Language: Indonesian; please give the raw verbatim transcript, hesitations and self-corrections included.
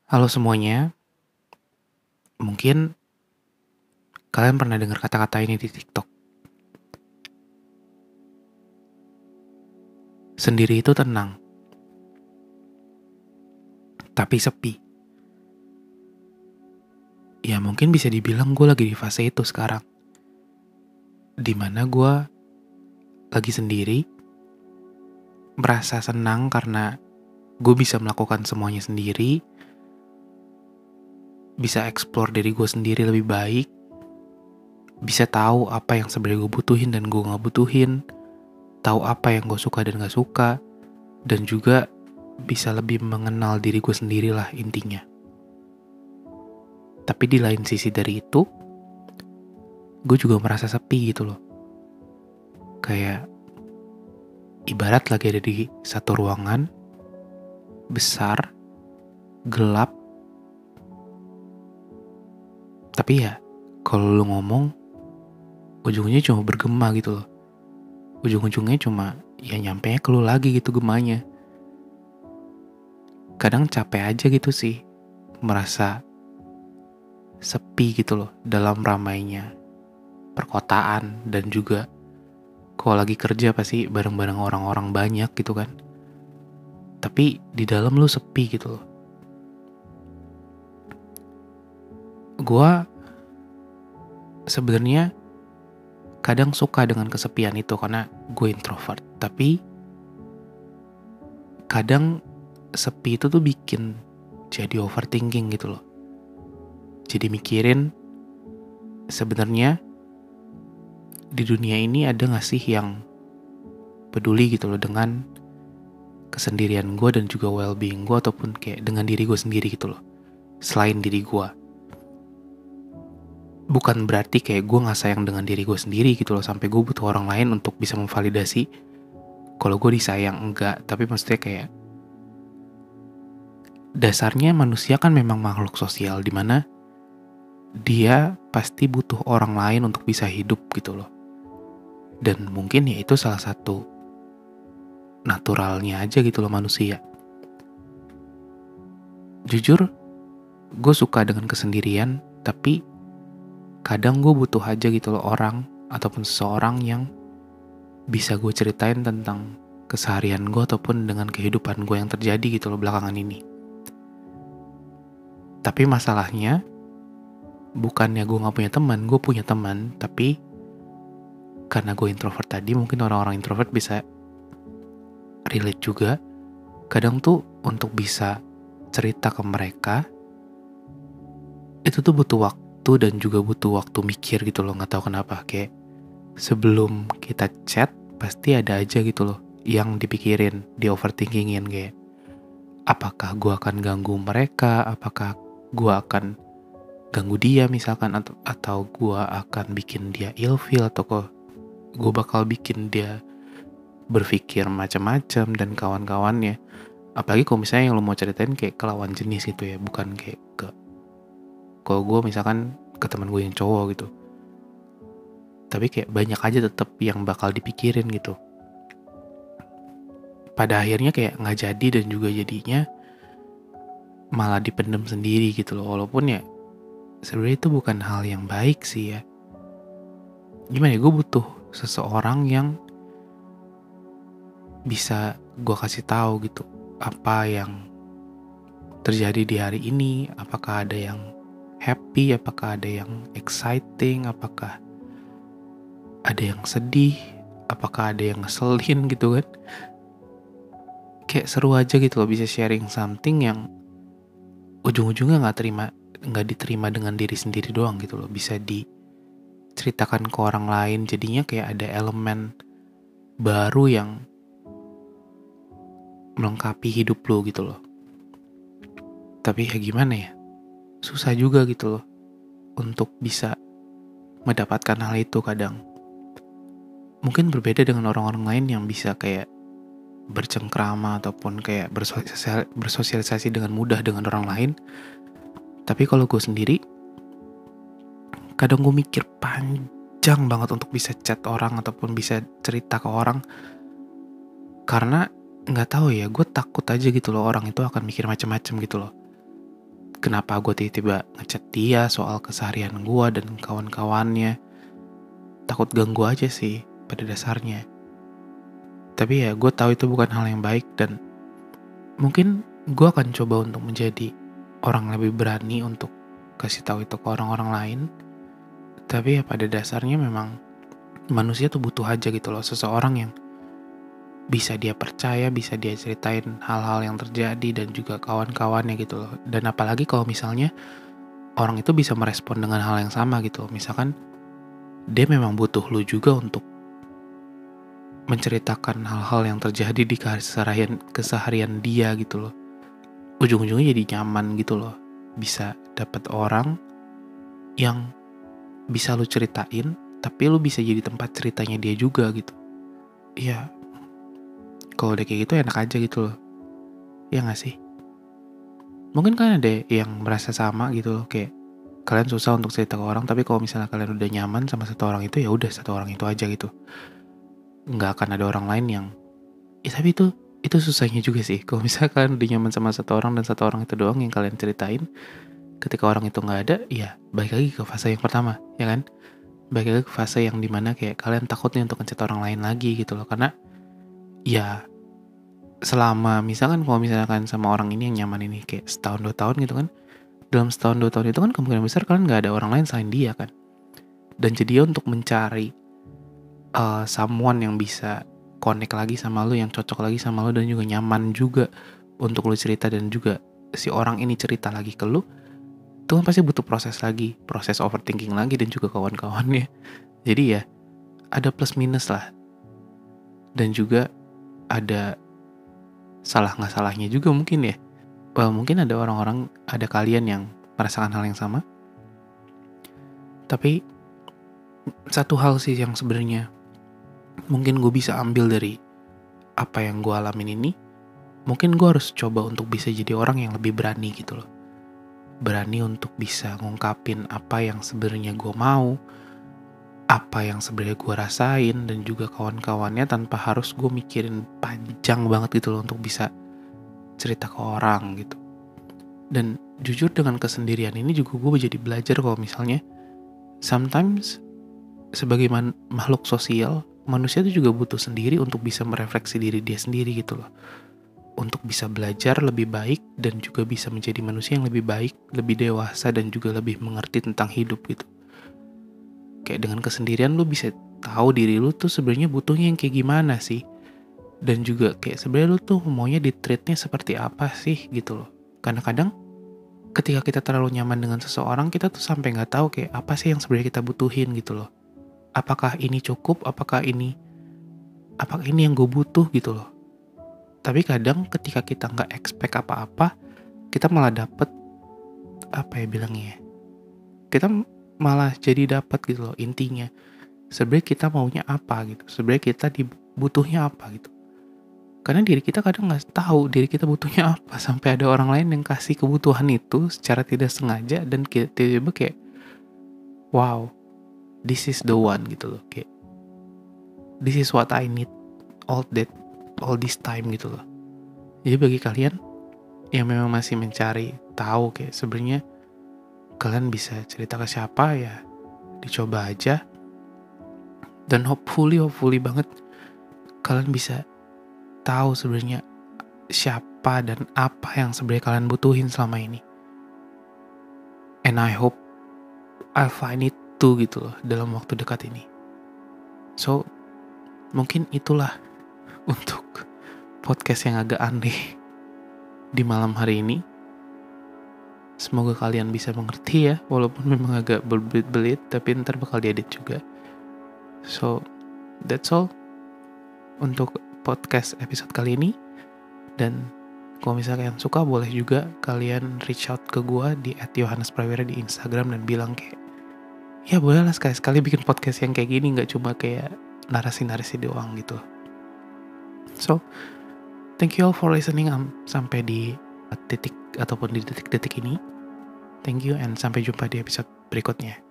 Halo semuanya, mungkin kalian pernah dengar kata-kata ini di TikTok. Sendiri itu tenang, tapi sepi. Ya mungkin bisa dibilang gue lagi di fase itu sekarang. Dimana gue lagi sendiri, merasa senang karena gue bisa melakukan semuanya sendiri, bisa explore diri gue sendiri lebih baik, bisa tahu apa yang sebenarnya gue butuhin dan gue gak butuhin, tahu apa yang gue suka dan gak suka, dan juga bisa lebih mengenal diri gue sendiri lah intinya. Tapi di lain sisi dari itu, gue juga merasa sepi gitu loh. Kayak ibarat lagi ada di satu ruangan besar, gelap, tapi ya kalau lu ngomong ujungnya cuma bergema gitu loh. Ujung-ujungnya cuma ya nyampe ke lu lagi gitu gemanya. Kadang capek aja gitu sih, merasa sepi gitu loh dalam ramainya perkotaan, dan juga kalau lagi kerja pasti bareng-bareng orang-orang banyak gitu kan. Tapi di dalam lu sepi gitu loh. Gua sebenarnya kadang suka dengan kesepian itu karena gue introvert. Tapi kadang sepi itu tuh bikin jadi overthinking gitu loh. Jadi mikirin sebenarnya di dunia ini ada gak sih yang peduli gitu loh dengan kesendirian gue dan juga well-being gue, ataupun kayak dengan diri gue sendiri gitu loh, selain diri gue. Bukan berarti kayak gue gak sayang dengan diri gue sendiri gitu loh, sampai gue butuh orang lain untuk bisa memvalidasi kalau gue disayang, enggak. Tapi maksudnya kayak dasarnya manusia kan memang makhluk sosial, dimana dia pasti butuh orang lain untuk bisa hidup gitu loh. Dan mungkin ya itu salah satu naturalnya aja gitu loh manusia. Jujur, gue suka dengan kesendirian, tapi kadang gue butuh aja gitu loh orang ataupun seseorang yang bisa gue ceritain tentang keseharian gue ataupun dengan kehidupan gue yang terjadi gitu loh belakangan ini. Tapi masalahnya bukannya gue gak punya teman, gue punya teman, tapi karena gue introvert tadi, mungkin orang-orang introvert bisa relate juga. Kadang tuh untuk bisa cerita ke mereka itu tuh butuh waktu dan juga butuh waktu mikir gitu loh. Gak tahu kenapa, kayak sebelum kita chat pasti ada aja gitu loh yang dipikirin, di overthinkingin, kayak apakah gue akan ganggu mereka, apakah gue akan ganggu dia misalkan, atau atau gue akan bikin dia ilfeel, atau kok gue bakal bikin dia berpikir macam-macam dan kawan-kawannya. Apalagi kalau misalnya yang lo mau ceritain kayak ke lawan jenis gitu ya, bukan kayak ke kalau gue misalkan ke teman gue yang cowok gitu. Tapi kayak banyak aja tetap yang bakal dipikirin gitu. Pada akhirnya kayak nggak jadi, dan juga jadinya malah dipendam sendiri gitu loh. Walaupun ya sebenarnya itu bukan hal yang baik sih ya. Gimana ya, gue butuh seseorang yang bisa gue kasih tahu gitu apa yang terjadi di hari ini, apakah ada yang happy, apakah ada yang exciting, apakah ada yang sedih, apakah ada yang ngeselin gitu kan. Kayak seru aja gitu loh bisa sharing something yang ujung-ujungnya gak terima, gak diterima dengan diri sendiri doang gitu loh, bisa diceritakan ke orang lain. Jadinya kayak ada elemen baru yang melengkapi hidup lo gitu loh. Tapi ya gimana ya, susah juga gitu loh untuk bisa mendapatkan hal itu kadang. Mungkin berbeda dengan orang-orang lain yang bisa kayak bercengkrama ataupun kayak bersosial, bersosialisasi dengan mudah dengan orang lain. Tapi kalau gue sendiri, kadang gue mikir panjang banget untuk bisa chat orang ataupun bisa cerita ke orang. Karena gak tahu ya, gue takut aja gitu loh orang itu akan mikir macam-macam gitu loh. kenapa gue tiba-tiba ngechat dia soal keseharian gue dan kawan-kawannya. Takut ganggu aja sih pada dasarnya. Tapi ya gue tahu itu bukan hal yang baik, dan mungkin gue akan coba untuk menjadi orang lebih berani untuk kasih tahu itu ke orang-orang lain. Tapi ya pada dasarnya memang manusia tuh butuh aja gitu loh, seseorang yang bisa dia percaya, bisa dia ceritain hal-hal yang terjadi dan juga kawan-kawannya gitu loh. Dan apalagi kalau misalnya orang itu bisa merespon dengan hal yang sama gitu loh. Misalkan dia memang butuh lu juga untuk menceritakan hal-hal yang terjadi di keseharian, keseharian dia gitu loh. Ujung-ujungnya jadi nyaman gitu loh. Bisa dapet orang yang bisa lu ceritain, tapi lu bisa jadi tempat ceritanya dia juga gitu. Iya, kalau udah kayak gitu enak aja gitu loh. Ya gak sih? Mungkin kan ada yang merasa sama gitu loh, kayak kalian susah untuk cerita ke orang, tapi kalau misalnya kalian udah nyaman sama satu orang itu, ya udah satu orang itu aja gitu. Nggak akan ada orang lain yang, ya tapi itu itu susahnya juga sih. Kalau misalnya kalian udah nyaman sama satu orang dan satu orang itu doang yang kalian ceritain, ketika orang itu nggak ada, ya balik lagi ke fase yang pertama, ya kan? Balik lagi ke fase yang dimana kayak kalian takutnya untuk ngechat orang lain lagi gitu loh, karena ya selama misalkan kalau misalkan sama orang ini yang nyaman ini kayak setahun dua tahun gitu kan, dalam setahun dua tahun itu kan kemungkinan besar kalian nggak ada orang lain selain dia kan. Dan jadi untuk mencari uh, someone yang bisa connect lagi sama lu, yang cocok lagi sama lu dan juga nyaman juga untuk lu cerita, dan juga si orang ini cerita lagi ke lu, itu kan pasti butuh proses lagi, proses overthinking lagi dan juga kawan-kawannya. Jadi ya ada plus minus lah, dan juga ada salah nggak salahnya juga mungkin ya. Well, mungkin ada orang-orang, ada kalian yang merasakan hal yang sama. Tapi satu hal sih yang sebenarnya mungkin gue bisa ambil dari apa yang gue alamin ini, mungkin gue harus coba untuk bisa jadi orang yang lebih berani gitu loh. Berani untuk bisa ngungkapin apa yang sebenarnya gue mau, apa yang sebenarnya gue rasain, dan juga kawan-kawannya, tanpa harus gue mikirin panjang banget gitu loh untuk bisa cerita ke orang gitu. Dan jujur dengan kesendirian ini juga gue jadi belajar kalau misalnya sometimes sebagai man- makhluk sosial, manusia itu juga butuh sendiri untuk bisa merefleksi diri dia sendiri gitu loh. Untuk bisa belajar lebih baik dan juga bisa menjadi manusia yang lebih baik, lebih dewasa, dan juga lebih mengerti tentang hidup gitu. Kayak dengan kesendirian lu bisa tahu diri lu tuh sebenarnya butuhnya yang kayak gimana sih. Dan juga kayak sebenarnya lu tuh maunya di treatnya seperti apa sih gitu loh. Karena kadang ketika kita terlalu nyaman dengan seseorang, kita tuh sampai gak tahu kayak apa sih yang sebenarnya kita butuhin gitu loh. Apakah ini cukup, apakah ini apakah ini yang gue butuh gitu loh. Tapi kadang ketika kita gak expect apa-apa, kita malah dapet, apa ya bilangnya, kita malah jadi dapat gitu loh intinya. Sebenarnya kita maunya apa gitu, sebenarnya kita dibutuhnya apa gitu. Karena diri kita kadang nggak tahu diri kita butuhnya apa, sampai ada orang lain yang kasih kebutuhan itu secara tidak sengaja, dan tiba-tiba kayak wow, this is the one gitu loh, kayak this is what I need all that all this time gitu loh. Jadi bagi kalian yang memang masih mencari tahu kayak sebenarnya kalian bisa cerita ke siapa, ya dicoba aja. Dan hopefully hopefully banget kalian bisa tahu sebenarnya siapa dan apa yang sebenarnya kalian butuhin selama ini. And I hope I'll find it too gitu loh dalam waktu dekat ini. So mungkin itulah untuk podcast yang agak aneh di malam hari ini. Semoga kalian bisa mengerti ya, walaupun memang agak berbelit-belit, tapi ntar bakal diedit juga. So, that's all untuk podcast episode kali ini. Dan kalau misalnya kalian suka, boleh juga kalian reach out ke gue di at yohanes prawira di Instagram dan bilang kayak, ya boleh lah sekali-sekali bikin podcast yang kayak gini, gak cuma kayak narasi-narasi doang gitu. So, thank you all for listening um, sampai di titik ataupun di detik-detik ini. Thank you and sampai jumpa di episode berikutnya.